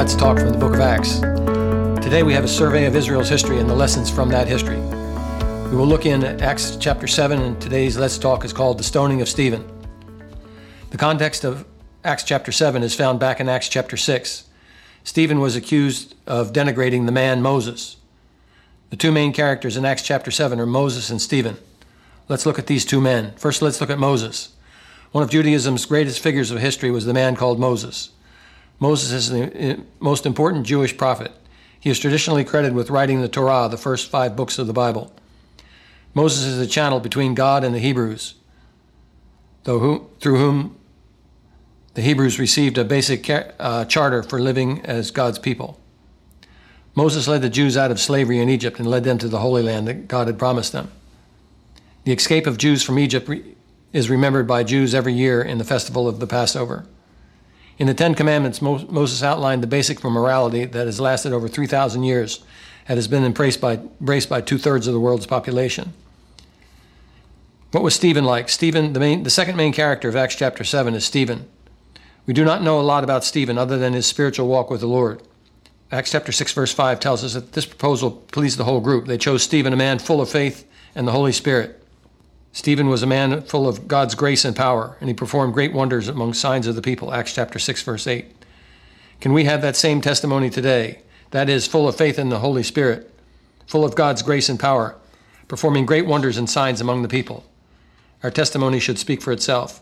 Let's Talk from the book of Acts. Today we have a survey of Israel's history and the lessons from that history. We will look in at Acts chapter 7, and today's Let's Talk is called The Stoning of Stephen. The context of Acts chapter 7 is found back in Acts chapter 6. Stephen was accused of denigrating the man Moses. The two main characters in Acts chapter 7 are Moses and Stephen. Let's look at these two men. First, let's look at Moses. One of Judaism's greatest figures of history was the man called Moses. Moses is the most important Jewish prophet. He is traditionally credited with writing the Torah, the first 5 books of the Bible. Moses is the channel between God and the Hebrews, through whom the Hebrews received a basic charter for living as God's people. Moses led the Jews out of slavery in Egypt and led them to the Holy Land that God had promised them. The escape of Jews from Egypt is remembered by Jews every year in the festival of the Passover. In the Ten Commandments, Moses outlined the basic morality that has lasted over 3,000 years and has been embraced by 2/3 of the world's population. What was Stephen like? Stephen, the second main character of Acts chapter 7 is Stephen. We do not know a lot about Stephen other than his spiritual walk with the Lord. Acts chapter 6 verse 5 tells us that this proposal pleased the whole group. They chose Stephen, a man full of faith and the Holy Spirit. Stephen was a man full of God's grace and power, and he performed great wonders among signs of the people, Acts chapter 6, verse 8. Can we have that same testimony today? That is, full of faith in the Holy Spirit, full of God's grace and power, performing great wonders and signs among the people. Our testimony should speak for itself.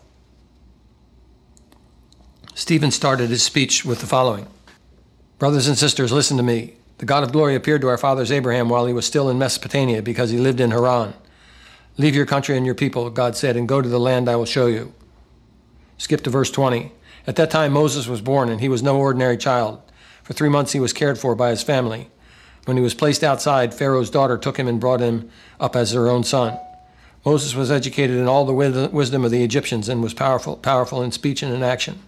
Stephen started his speech with the following. Brothers and sisters, listen to me. The God of glory appeared to our fathers Abraham while he was still in Mesopotamia because he lived in Haran. Leave your country and your people, God said, and go to the land I will show you. Skip to verse 20. At that time Moses was born, and he was no ordinary child. For 3 months he was cared for by his family. When he was placed outside, Pharaoh's daughter took him and brought him up as her own son. Moses was educated in all the wisdom of the Egyptians and was powerful in speech and in action.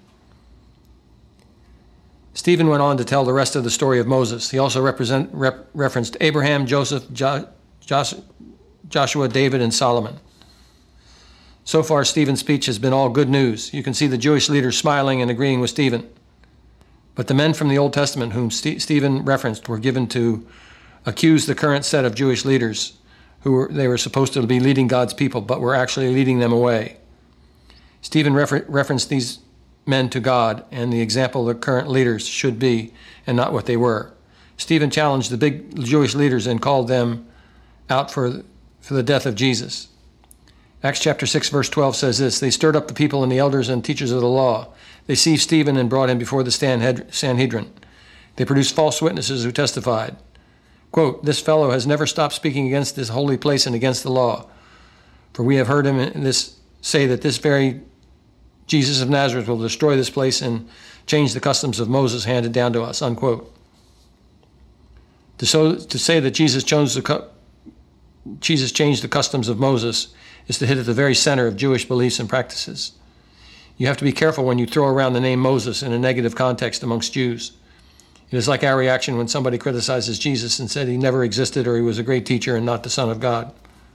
Stephen went on to tell the rest of the story of Moses. He also referenced Abraham, Joseph, Joshua, David, and Solomon. So far, Stephen's speech has been all good news. You can see the Jewish leaders smiling and agreeing with Stephen. But the men from the Old Testament whom Stephen referenced were given to accuse the current set of Jewish leaders they were supposed to be leading God's people, but were actually leading them away. Stephen referenced these men to God and the example the current leaders should be and not what they were. Stephen challenged the big Jewish leaders and called them out for the death of Jesus. Acts chapter 6 verse 12 says this, they stirred up the people and the elders and teachers of the law. They seized Stephen and brought him before the Sanhedrin. They produced false witnesses who testified. Quote, this fellow has never stopped speaking against this holy place and against the law. For we have heard him say that this very Jesus of Nazareth will destroy this place and change the customs of Moses handed down to us, unquote. To say that Jesus changed the customs of Moses is to hit at the very center of Jewish beliefs and practices. You have to be careful when you throw around the name Moses in a negative context amongst Jews. It is like our reaction when somebody criticizes Jesus and said he never existed or he was a great teacher and not the Son of God.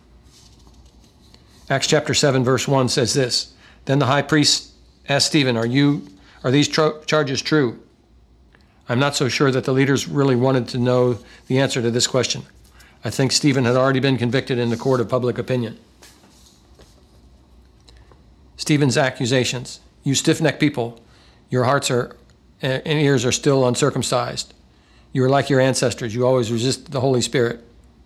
Acts chapter 7 verse 1 says this, then the high priest asked Stephen, are these charges true? I'm not so sure that the leaders really wanted to know the answer to this question. I think Stephen had already been convicted in the court of public opinion. Stephen's accusations. You stiff-necked people, your hearts and ears are still uncircumcised. You are like your ancestors. You always resist the Holy Spirit.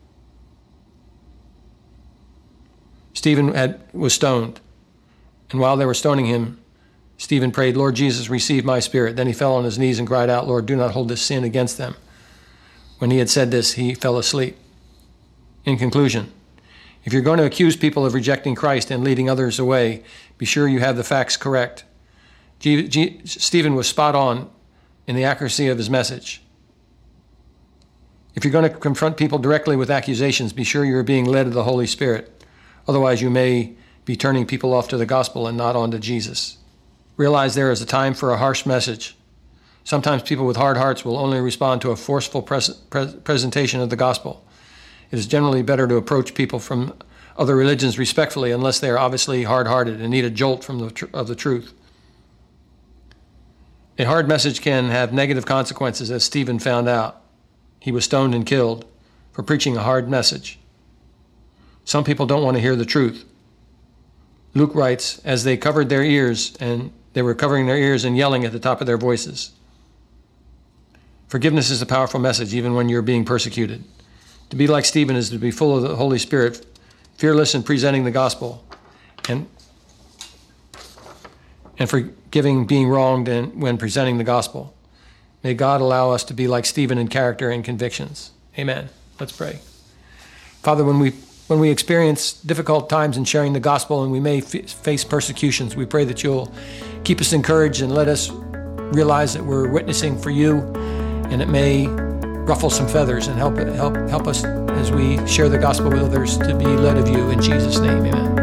Stephen was stoned. And while they were stoning him, Stephen prayed, Lord Jesus, receive my spirit. Then he fell on his knees and cried out, Lord, do not hold this sin against them. When he had said this, he fell asleep. In conclusion, if you're going to accuse people of rejecting Christ and leading others away, be sure you have the facts correct. Stephen was spot on in the accuracy of his message. If you're going to confront people directly with accusations, be sure you're being led of the Holy Spirit. Otherwise, you may be turning people off to the gospel and not on to Jesus. Realize there is a time for a harsh message. Sometimes people with hard hearts will only respond to a forceful presentation of the gospel. It is generally better to approach people from other religions respectfully unless they are obviously hard-hearted and need a jolt of the truth. A hard message can have negative consequences, as Stephen found out. He was stoned and killed for preaching a hard message. Some people don't want to hear the truth. Luke writes, as they covered their ears, and they were covering their ears and yelling at the top of their voices. Forgiveness is a powerful message, even when you're being persecuted. To be like Stephen is to be full of the Holy Spirit, fearless in presenting the gospel, and forgiving being wronged when presenting the gospel. May God allow us to be like Stephen in character and convictions. Amen. Let's pray. Father, when we experience difficult times in sharing the gospel and we may face persecutions, we pray that you'll keep us encouraged and let us realize that we're witnessing for you, and it may ruffle some feathers and help us as we share the gospel with others to be led of you. In Jesus' name, amen.